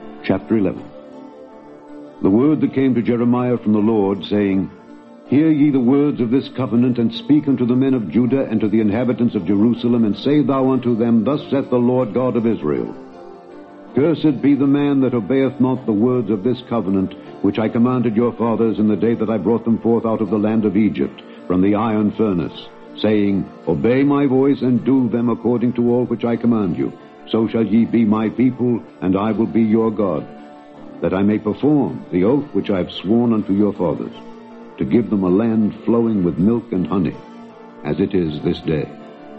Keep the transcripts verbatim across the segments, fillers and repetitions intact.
Chapter eleven. The word that came to Jeremiah from the Lord, saying, Hear ye the words of this covenant, and speak unto the men of Judah and to the inhabitants of Jerusalem, and say thou unto them, Thus saith the Lord God of Israel, Cursed be the man that obeyeth not the words of this covenant, which I commanded your fathers in the day that I brought them forth out of the land of Egypt, from the iron furnace, saying, Obey my voice, and do them according to all which I command you. So shall ye be my people, and I will be your God, that I may perform the oath which I have sworn unto your fathers, to give them a land flowing with milk and honey, as it is this day.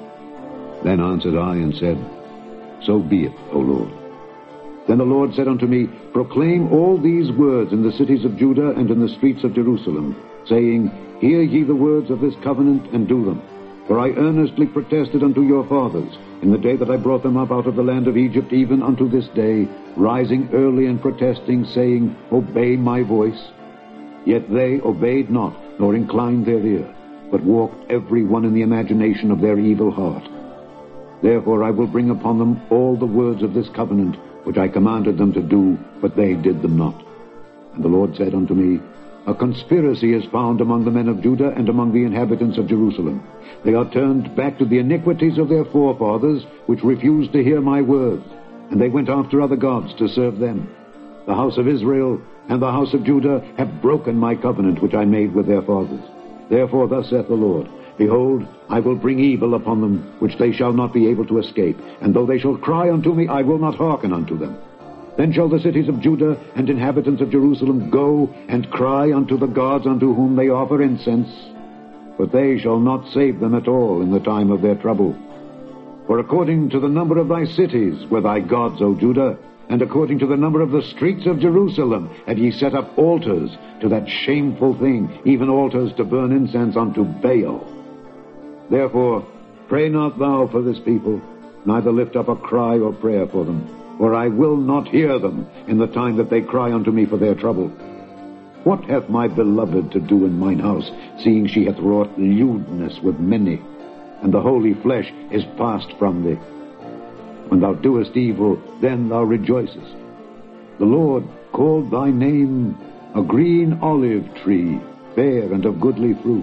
Then answered I and said, So be it, O Lord. Then the Lord said unto me, Proclaim all these words in the cities of Judah and in the streets of Jerusalem, saying, Hear ye the words of this covenant, and do them. For I earnestly protested unto your fathers, in the day that I brought them up out of the land of Egypt, even unto this day, rising early and protesting, saying, Obey my voice. Yet they obeyed not, nor inclined their ear, but walked every one in the imagination of their evil heart. Therefore I will bring upon them all the words of this covenant, which I commanded them to do, but they did them not. And the Lord said unto me, A conspiracy is found among the men of Judah and among the inhabitants of Jerusalem. They are turned back to the iniquities of their forefathers, which refused to hear my words, and they went after other gods to serve them. The house of Israel and the house of Judah have broken my covenant which I made with their fathers. Therefore thus saith the Lord, Behold, I will bring evil upon them, which they shall not be able to escape. And though they shall cry unto me, I will not hearken unto them. Then shall the cities of Judah and inhabitants of Jerusalem go and cry unto the gods unto whom they offer incense, but they shall not save them at all in the time of their trouble. For according to the number of thy cities were thy gods, O Judah, and according to the number of the streets of Jerusalem have ye set up altars to that shameful thing, even altars to burn incense unto Baal. Therefore pray not thou for this people, neither lift up a cry or prayer for them, for I will not hear them in the time that they cry unto me for their trouble. What hath my beloved to do in mine house, seeing she hath wrought lewdness with many, and the holy flesh is passed from thee? When thou doest evil, then thou rejoicest. The Lord called thy name a green olive tree, fair and of goodly fruit.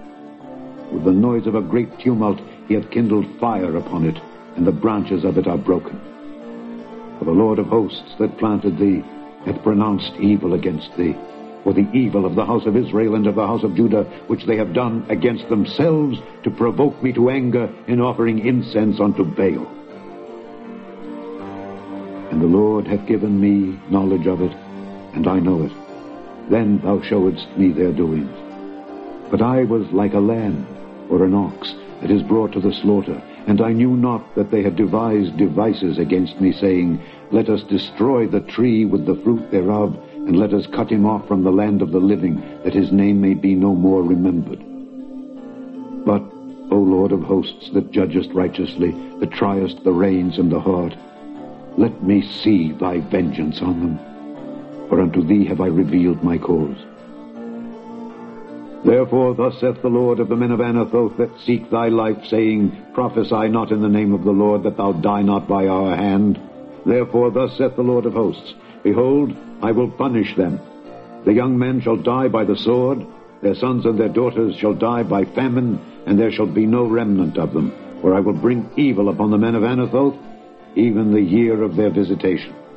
With the noise of a great tumult he hath kindled fire upon it, and the branches of it are broken. For the Lord of hosts that planted thee hath pronounced evil against thee, for the evil of the house of Israel and of the house of Judah, which they have done against themselves, to provoke me to anger in offering incense unto Baal. And the Lord hath given me knowledge of it, and I know it. Then thou showedst me their doings. But I was like a lamb or an ox that is brought to the slaughter, and I knew not that they had devised devices against me, saying, Let us destroy the tree with the fruit thereof, and let us cut him off from the land of the living, that his name may be no more remembered. But, O Lord of hosts, that judgest righteously, that triest the reins and the heart, let me see thy vengeance on them, for unto thee have I revealed my cause. Therefore thus saith the Lord of the men of Anathoth that seek thy life, saying, Prophesy not in the name of the Lord, that thou die not by our hand. Therefore thus saith the Lord of hosts, Behold, I will punish them. The young men shall die by the sword, their sons and their daughters shall die by famine, and there shall be no remnant of them. For I will bring evil upon the men of Anathoth, even the year of their visitation.